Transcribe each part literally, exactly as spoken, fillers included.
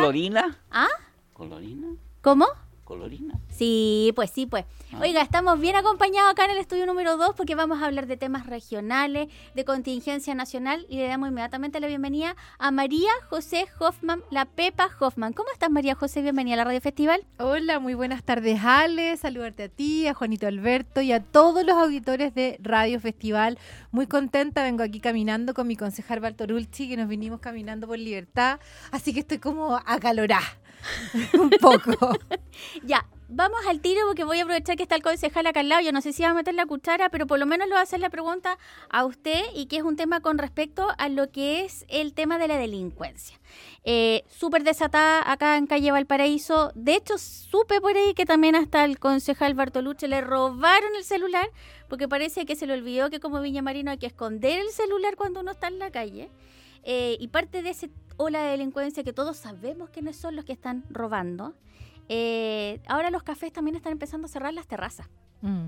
¿Colorina? ¿Ah? ¿Colorina? ¿Cómo? ¿Colorina? Sí, pues sí, pues. Ah. Oiga, estamos bien acompañados acá en el estudio número dos porque vamos a hablar de temas regionales, de contingencia nacional y le damos inmediatamente la bienvenida a María José Hoffman, la Pepa Hoffman. ¿Cómo estás, María José? Bienvenida a la Radio Festival. Hola, muy buenas tardes, Ale. Saludarte a ti, a Juanito Alberto y a todos los auditores de Radio Festival. Muy contenta, vengo aquí caminando con mi concejal Bartolulchi, que nos vinimos caminando por Libertad, así que estoy como acalorada. Un poco. Ya, vamos al tiro porque voy a aprovechar que está el concejal acá al lado. Yo no sé si va a meter la cuchara, pero por lo menos le voy a hacer la pregunta a usted y que es un tema con respecto a lo que es el tema de la delincuencia. Eh, súper desatada acá en calle Valparaíso. De hecho, supe por ahí que también hasta el concejal Bartolucci le robaron el celular porque parece que se le olvidó que como Viña Marino hay que esconder el celular cuando uno está en la calle. Eh, y parte de ese ola de delincuencia que todos sabemos quiénes son los que están robando. Eh, ahora los cafés también están empezando a cerrar las terrazas. Mm.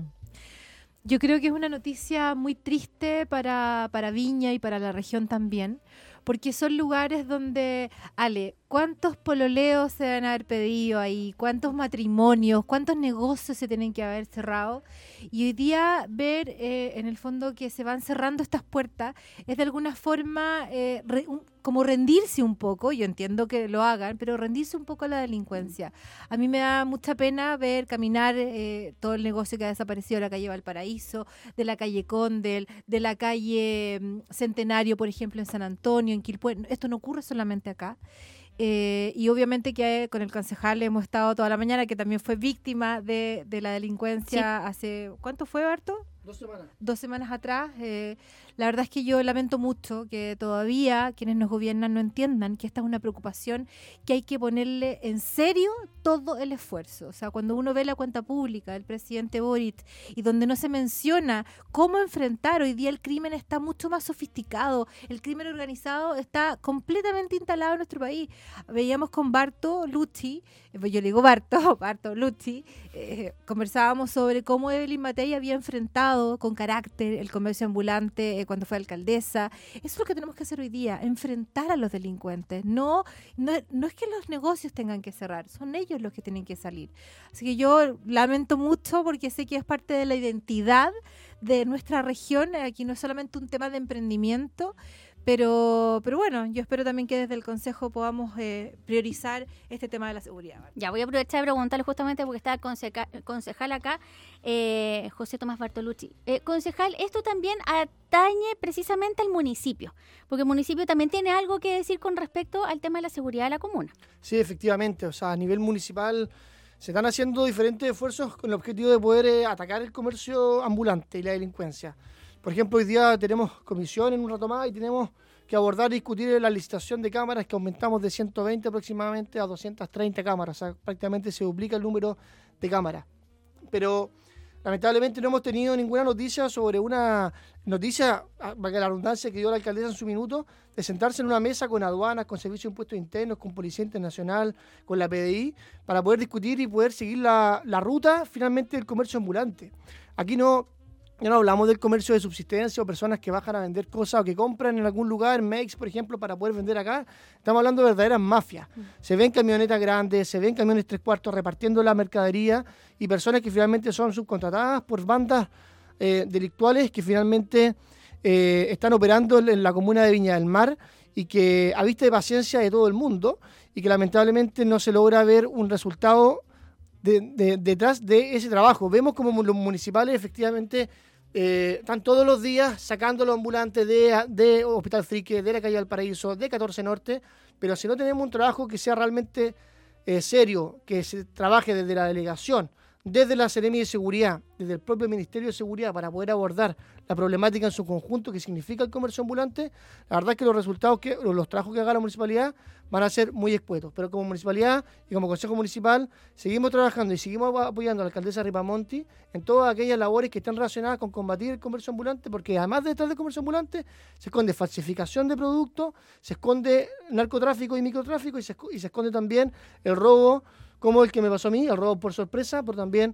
Yo creo que es una noticia muy triste para, para Viña y para la región también, porque son lugares donde, Ale, ¿cuántos pololeos se van a haber pedido ahí? ¿Cuántos matrimonios? ¿Cuántos negocios se tienen que haber cerrado? Y hoy día ver eh, en el fondo que se van cerrando estas puertas es de alguna forma eh, re, un, como rendirse un poco, yo entiendo que lo hagan, pero rendirse un poco a la delincuencia. A mí me da mucha pena ver caminar eh, todo el negocio que ha desaparecido de la calle Valparaíso, de la calle Condel, de la calle mm, Centenario, por ejemplo, en San Antonio, en Quilpué. Esto no ocurre solamente acá. Eh, y obviamente que eh, con el concejal hemos estado toda la mañana, que también fue víctima de, de la delincuencia. Sí. Hace, ¿cuánto fue, Barto? Dos semanas. Dos semanas atrás. Eh, la verdad es que yo lamento mucho que todavía quienes nos gobiernan no entiendan que esta es una preocupación que hay que ponerle en serio todo el esfuerzo. O sea, cuando uno ve la cuenta pública del presidente Boric y donde no se menciona cómo enfrentar, hoy día el crimen está mucho más sofisticado, el crimen organizado está completamente instalado en nuestro país. Veíamos con Barto Lucci, yo le digo Barto, Barto Lucci, eh, conversábamos sobre cómo Evelyn Matei había enfrentado con carácter el comercio ambulante eh, cuando fue alcaldesa. Eso es lo que tenemos que hacer hoy día, enfrentar a los delincuentes. No, no, no es que los negocios tengan que cerrar, son ellos los que tienen que salir. Así que yo lamento mucho porque sé que es parte de la identidad de nuestra región. Aquí no es solamente un tema de emprendimiento, Pero, pero bueno, yo espero también que desde el Consejo podamos eh, priorizar este tema de la seguridad. Ya, voy a aprovechar de preguntarle justamente porque está el conceja, concejal acá, eh, José Tomás Bartolucci. Eh, concejal, esto también atañe precisamente al municipio, porque el municipio también tiene algo que decir con respecto al tema de la seguridad de la comuna. Sí, efectivamente, o sea, a nivel municipal se están haciendo diferentes esfuerzos con el objetivo de poder eh, atacar el comercio ambulante y la delincuencia. Por ejemplo, hoy día tenemos comisión en un rato más y tenemos que abordar y discutir la licitación de cámaras que aumentamos de ciento veinte aproximadamente a doscientas treinta cámaras. O sea, prácticamente se duplica el número de cámaras. Pero lamentablemente no hemos tenido ninguna noticia sobre una noticia, valga la redundancia, que dio la alcaldesa en su minuto, de sentarse en una mesa con aduanas, con servicios de impuestos internos, con Policía Internacional, con la P D I, para poder discutir y poder seguir la, la ruta finalmente del comercio ambulante. Aquí no... Ya no hablamos del comercio de subsistencia o personas que bajan a vender cosas o que compran en algún lugar, en Mex, por ejemplo, para poder vender acá. Estamos hablando de verdaderas mafias. Se ven camionetas grandes, se ven camiones tres cuartos repartiendo la mercadería y personas que finalmente son subcontratadas por bandas eh, delictuales que finalmente eh, están operando en la comuna de Viña del Mar y que a vista de paciencia de todo el mundo y que lamentablemente no se logra ver un resultado de, de, detrás de ese trabajo. Vemos como los municipales efectivamente Eh, están todos los días sacando los ambulantes de, de Hospital Frique, de la calle Valparaíso, de catorce Norte, pero si no tenemos un trabajo que sea realmente eh, serio, que se trabaje desde la delegación, desde la Seremi de Seguridad, desde el propio Ministerio de Seguridad para poder abordar la problemática en su conjunto que significa el comercio ambulante, la verdad es que los resultados, que los trabajos que haga la municipalidad van a ser muy escuetos. Pero como municipalidad y como Consejo Municipal seguimos trabajando y seguimos apoyando a la alcaldesa Ripamonti en todas aquellas labores que están relacionadas con combatir el comercio ambulante, porque además detrás del comercio ambulante se esconde falsificación de productos, se esconde narcotráfico y microtráfico y se, y se esconde también el robo, como el que me pasó a mí, el robo por sorpresa, pero también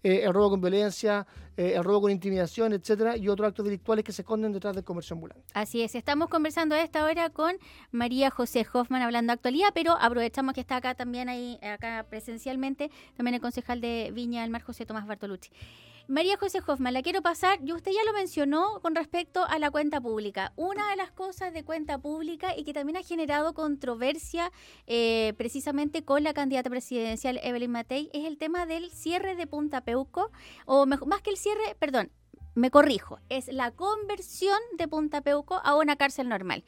eh, el robo con violencia, eh, el robo con intimidación, etcétera, y otros actos delictuales que se esconden detrás del comercio ambulante. Así es, estamos conversando a esta hora con María José Hoffman hablando de actualidad, pero aprovechamos que está acá también, ahí acá presencialmente, también el concejal de Viña del Mar, José Tomás Bartolucci. María José Hoffman, la quiero pasar, y usted ya lo mencionó con respecto a la cuenta pública. Una de las cosas de cuenta pública y que también ha generado controversia eh, precisamente con la candidata presidencial Evelyn Matei es el tema del cierre de Punta Peuco, o mejor, más que el cierre, perdón, me corrijo, es la conversión de Punta Peuco a una cárcel normal.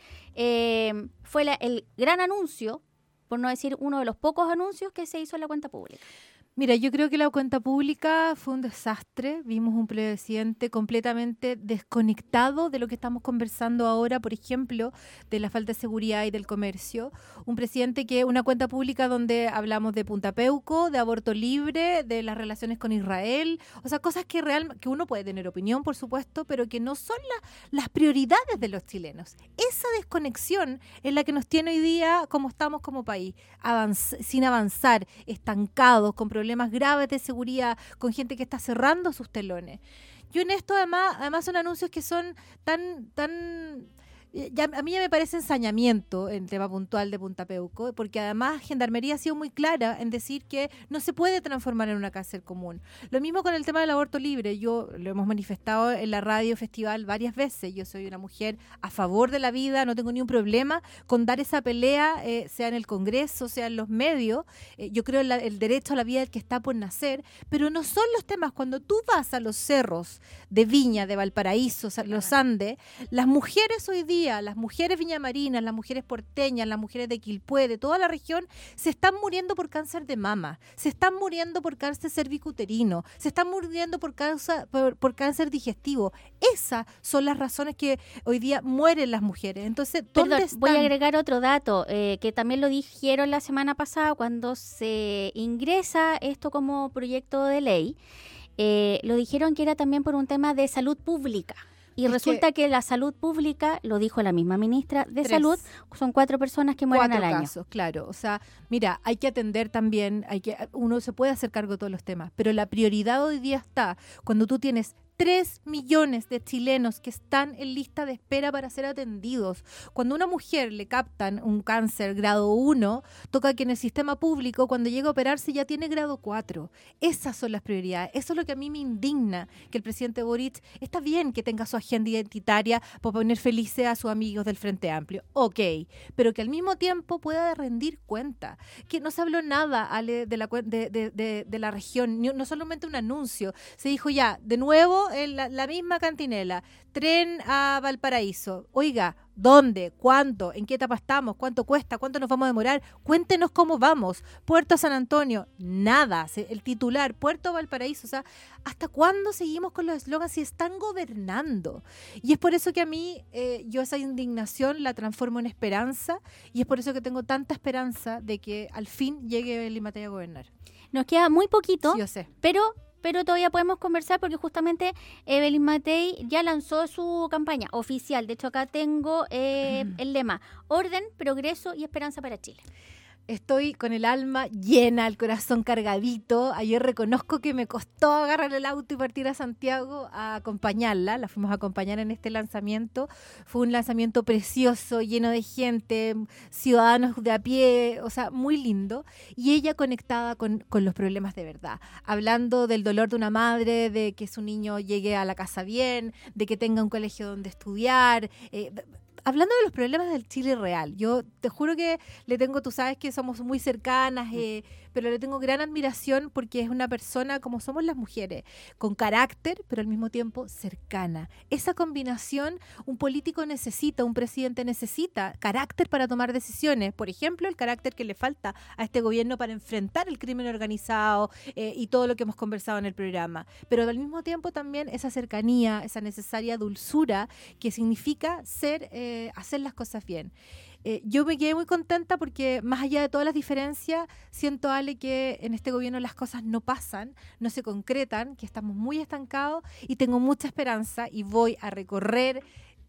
Eh, fue la, el gran anuncio, por no decir uno de los pocos anuncios que se hizo en la cuenta pública. Mira, yo creo que la cuenta pública fue un desastre. Vimos un presidente completamente desconectado de lo que estamos conversando ahora, por ejemplo, de la falta de seguridad y del comercio. Un presidente que, una cuenta pública donde hablamos de Punta Peuco, de aborto libre, de las relaciones con Israel, o sea, cosas que real, que uno puede tener opinión, por supuesto, pero que no son la, las prioridades de los chilenos. Esa desconexión es la que nos tiene hoy día como estamos como país, avanz- sin avanzar, estancados, con problemas problemas graves de seguridad, con gente que está cerrando sus telones. Yo en esto además, además son anuncios que son tan, tan, ya, a mí ya me parece ensañamiento el tema puntual de Punta Peuco, porque además Gendarmería ha sido muy clara en decir que no se puede transformar en una cárcel común. Lo mismo con el tema del aborto libre, yo lo hemos manifestado en la radio festival varias veces, yo soy una mujer a favor de la vida, no tengo ni un problema con dar esa pelea, eh, sea en el Congreso, sea en los medios, eh, yo creo en la, el derecho a la vida del que está por nacer, pero no son los temas, cuando tú vas a los cerros de Viña, de Valparaíso, los Andes, las mujeres hoy día, las mujeres viñamarinas, las mujeres porteñas, las mujeres de Quilpué, de toda la región, se están muriendo por cáncer de mama, se están muriendo por cáncer cervicuterino, se están muriendo por, causa, por, por cáncer digestivo. Esas son las razones que hoy día mueren las mujeres. Entonces, ¿dónde Perdón, están? voy a agregar otro dato, eh, que también lo dijeron la semana pasada cuando se ingresa esto como proyecto de ley. Eh, lo dijeron que era también por un tema de salud pública. Y es resulta que, que la salud pública, lo dijo la misma ministra de tres, Salud, son cuatro personas que mueren cuatro al año. Casos, claro. O sea, mira, hay que atender también, hay que uno se puede hacer cargo de todos los temas, pero la prioridad hoy día está cuando tú tienes tres millones de chilenos que están en lista de espera para ser atendidos. Cuando a una mujer le captan un cáncer grado uno, toca que en el sistema público, cuando llega a operarse, ya tiene grado cuatro. Esas son las prioridades. Eso es lo que a mí me indigna, que el presidente Boric, está bien que tenga su agenda identitaria para poner felices a sus amigos del Frente Amplio. Ok, pero que al mismo tiempo pueda rendir cuenta. Que no se habló nada, Ale, de la, de, de, de, de la región, no solamente un anuncio. Se dijo ya, de nuevo, en la, la misma cantinela, tren a Valparaíso. Oiga, ¿dónde? ¿Cuándo? ¿En qué etapa estamos? ¿Cuánto cuesta? ¿Cuánto nos vamos a demorar? Cuéntenos cómo vamos. Puerto San Antonio, nada. El titular, Puerto Valparaíso. O sea, ¿hasta cuándo seguimos con los eslogans si están gobernando? Y es por eso que a mí, eh, yo esa indignación la transformo en esperanza, y es por eso que tengo tanta esperanza de que al fin llegue Evelyn Matei a gobernar. Nos queda muy poquito, sí, yo sé. pero... pero todavía podemos conversar porque justamente Evelyn Matei ya lanzó su campaña oficial. De hecho, acá tengo eh, el lema: orden, progreso y esperanza para Chile. Estoy con el alma llena, el corazón cargadito. Ayer reconozco que me costó agarrar el auto y partir a Santiago a acompañarla. La fuimos a acompañar en este lanzamiento. Fue un lanzamiento precioso, lleno de gente, ciudadanos de a pie, o sea, muy lindo. Y ella conectada con, con los problemas de verdad. Hablando del dolor de una madre, de que su niño llegue a la casa bien, de que tenga un colegio donde estudiar. Eh, Hablando de los problemas del Chile real, yo te juro que le tengo, tú sabes que somos muy cercanas, eh, pero le tengo gran admiración porque es una persona como somos las mujeres, con carácter, pero al mismo tiempo cercana. Esa combinación un político necesita, un presidente necesita, carácter para tomar decisiones. Por ejemplo, el carácter que le falta a este gobierno para enfrentar el crimen organizado eh, y todo lo que hemos conversado en el programa. Pero al mismo tiempo también esa cercanía, esa necesaria dulzura que significa ser... Eh, hacer las cosas bien. Eh, yo me quedé muy contenta porque más allá de todas las diferencias, siento, Ale, que en este gobierno las cosas no pasan, no se concretan, que estamos muy estancados y tengo mucha esperanza y voy a recorrer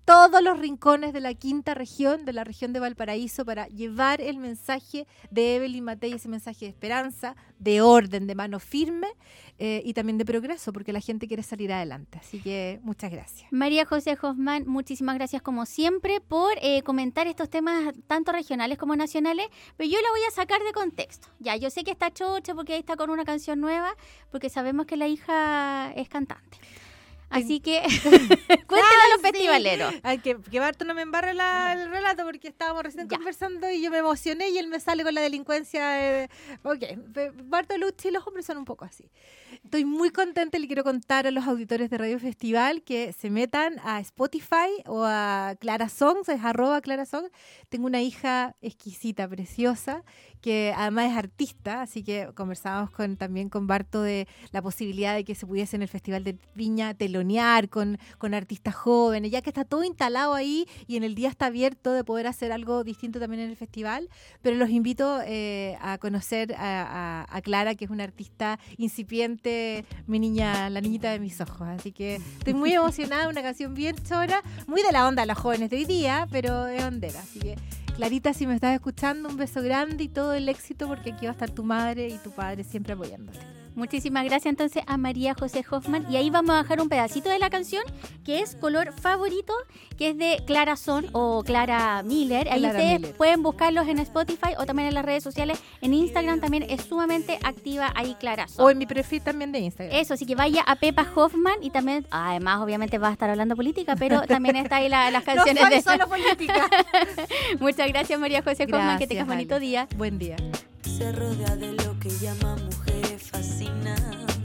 todos los rincones de la quinta región, de la región de Valparaíso, para llevar el mensaje de Evelyn Matei, ese mensaje de esperanza, de orden, de mano firme eh, y también de progreso, porque la gente quiere salir adelante. Así que muchas gracias. María José Hoffman, muchísimas gracias como siempre por eh, comentar estos temas tanto regionales como nacionales, pero yo la voy a sacar de contexto. Ya, yo sé que está chocha porque ahí está con una canción nueva, porque sabemos que la hija es cantante. Así que cuéntale a los festivaleros. Ay, que, que Barto no me embarre la, el relato porque estábamos recién Ya. conversando y yo me emocioné y él me sale con la delincuencia. Eh, ok, Barto Lucci, los hombres son un poco así. Estoy muy contenta y le quiero contar a los auditores de Radio Festival que se metan a Spotify o a Clara Songs, es arroba Clara Songs. Tengo una hija exquisita, preciosa, que además es artista, así que conversábamos con, también con Barto de la posibilidad de que se pudiese en el Festival de Viña telonear con, con artistas jóvenes, ya que está todo instalado ahí y en el día está abierto de poder hacer algo distinto también en el festival, pero los invito eh, a conocer a, a, a Clara, que es una artista incipiente, mi niña, la niñita de mis ojos, así que estoy muy emocionada, una canción bien chora, muy de la onda de los jóvenes de hoy día, pero es hondera, así que Clarita, si me estás escuchando, un beso grande y todo el éxito, porque aquí va a estar tu madre y tu padre siempre apoyándote. Muchísimas gracias entonces a María José Hoffman, y ahí vamos a bajar un pedacito de la canción que es Color Favorito, que es de Clara Son o Clara Miller. Ahí Clara ustedes Miller. pueden buscarlos en Spotify o también en las redes sociales. En Instagram también es sumamente activa ahí Clara Son. O en mi perfil también de Instagram. Eso, así que vaya a Pepa Hoffman y también, además obviamente va a estar hablando política, pero también está ahí la, las canciones no soy de... solo política. Muchas gracias María José Hoffman, Gracias, que tengas bonito Ale. día. Buen día. Se rodea de lo que llama mujeres fascinadas.